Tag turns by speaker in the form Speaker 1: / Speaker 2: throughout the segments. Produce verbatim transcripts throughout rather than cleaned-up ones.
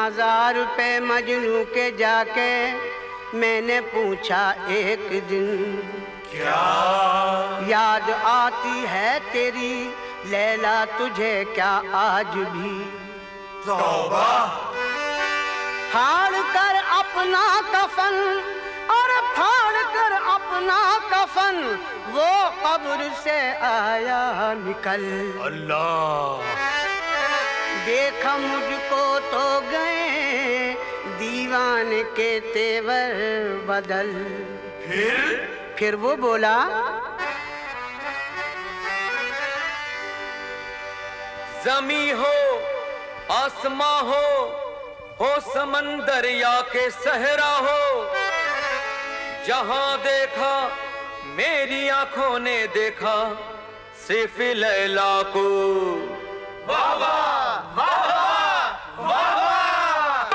Speaker 1: मज़ार पे मजनू के जाके मैंने पूछा एक दिन,
Speaker 2: क्या
Speaker 1: याद आती है तेरी लैला तुझे क्या आज भी?
Speaker 2: तौबा।
Speaker 1: फाड़ कर अपना कफन और फाड़ कर अपना कफन वो कब्र से आया निकल।
Speaker 2: अल्लाह।
Speaker 1: देखा मुझको तो गए दीवाने के तेवर बदल।
Speaker 2: फिर
Speaker 1: फिर वो बोला,
Speaker 3: ज़मी हो आसमां हो हो समंदर या के सहरा हो, जहां देखा मेरी आंखों ने देखा सिर्फ लैला को। वाह वाह वाह वाह वाह।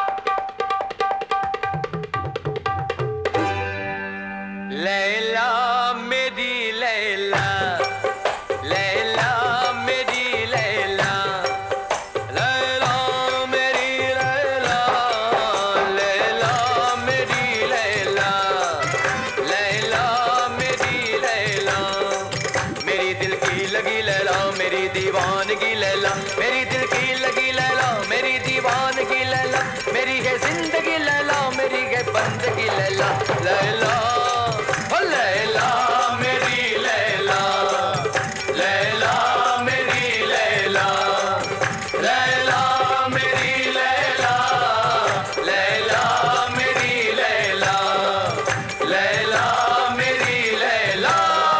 Speaker 3: लैला मेरी लैला, लैला मेरी लैला, लैला मेरी लैला, लैला मेरी लैला, लैला मेरी लैला, मेरी दिल की लगी लैला, मेरी दीवानगी लैला, मेरी दिल की लगी लैला, मेरी दीवानगी लैला, मेरी है जिंदगी लैला, मेरी है बंदगी लैला, लैला ओ लैला मेरी लैला, लैला मेरी लैला, लैला मेरी लैला, लैला मेरी लैला, लैला मेरी लैला।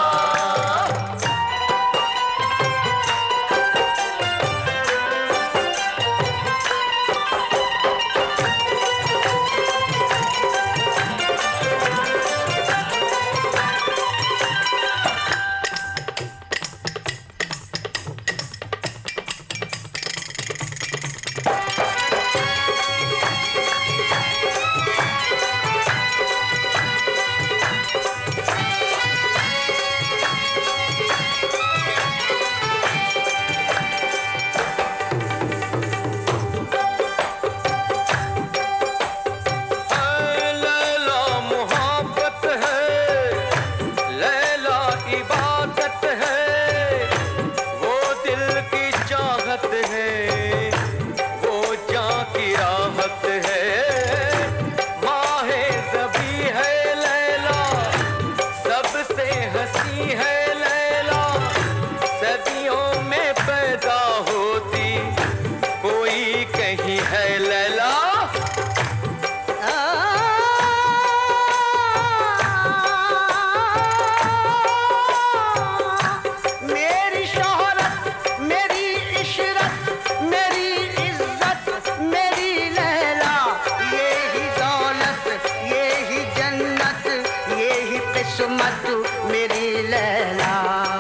Speaker 1: किस्मत मेरी लैला,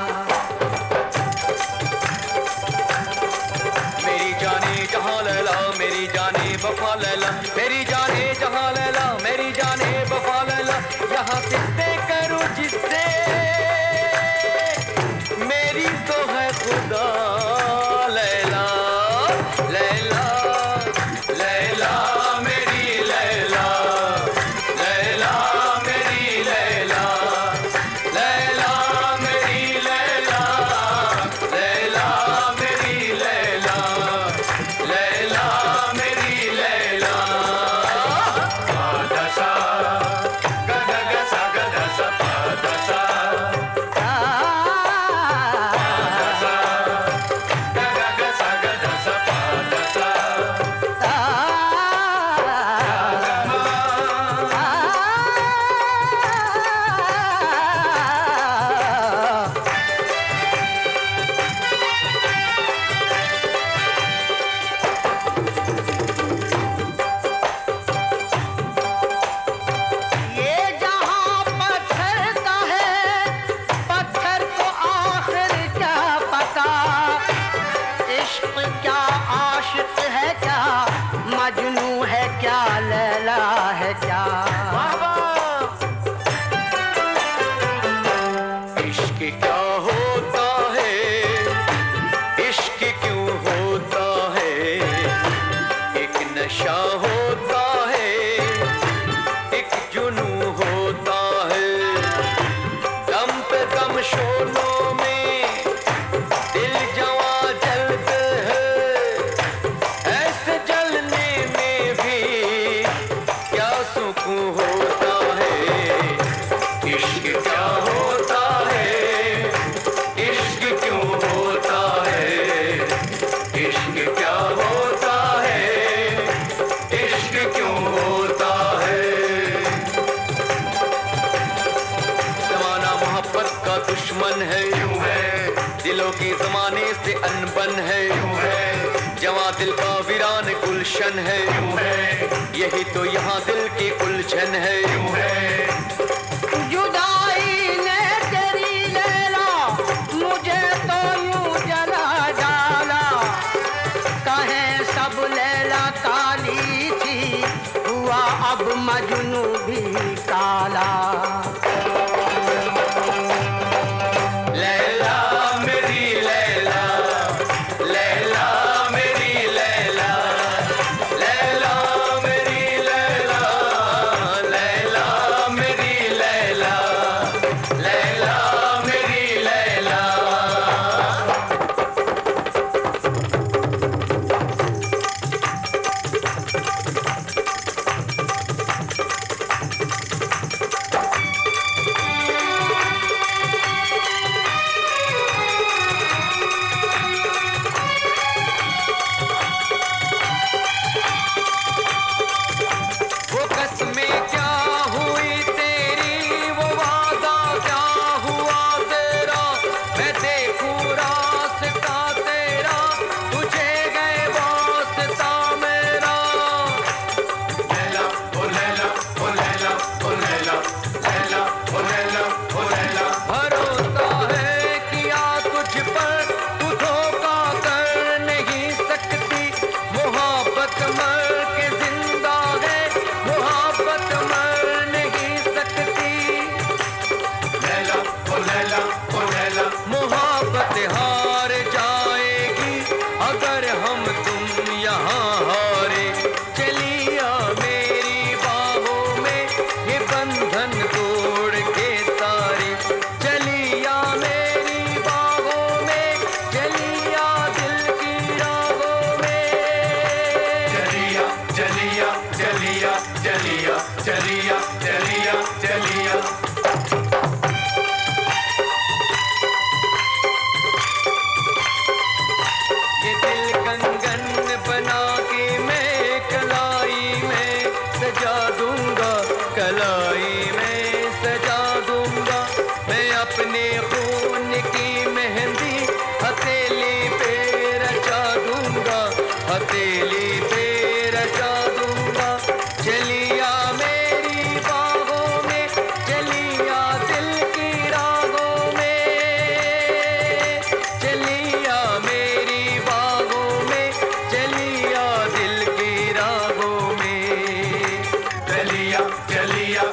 Speaker 3: मेरी जाने जहां लैला, मेरी जाने वफा लैला, मेरी जाने जहां लैला, मेरी जाने वफा लैला, यहाँ सिद्दे करूं जिससे मेरी तो है खुदा लैला, लैला लैला मेरी लैला, लैला मेरी लैला, लैला मेरी लैला, लैला मेरी लैला, लैला मेरी लैला। पादसा गदगसा गदसा पादसा, पादसा गदगसा गदसा पादसा,
Speaker 1: ये जहां पत्थर का है पत्थर को आखिर क्या पता, इश्क क्या आशिक है क्या, मजनू है क्या, लैला है क्या।
Speaker 3: इश्क क्या होता है, इश्क क्यों होता है, एक नशा क्या होता है, इश्क क्यों होता है। जमाना मोहब्बत का दुश्मन है, यूं है। दिलों की जमाने से अनबन है, यूं है। जवां दिल का वीरान गुलशन है, यूं है। यही तो यहाँ दिल की उलझन है, यूं है।
Speaker 1: जुदाई ने तेरी लैला मुझे तो यूं जला डाला, कहें सब लैला काली थी, हुआ अब मजनू भी काला।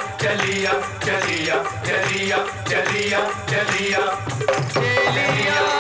Speaker 3: चलिया चलिया चलिया चलिया चलिया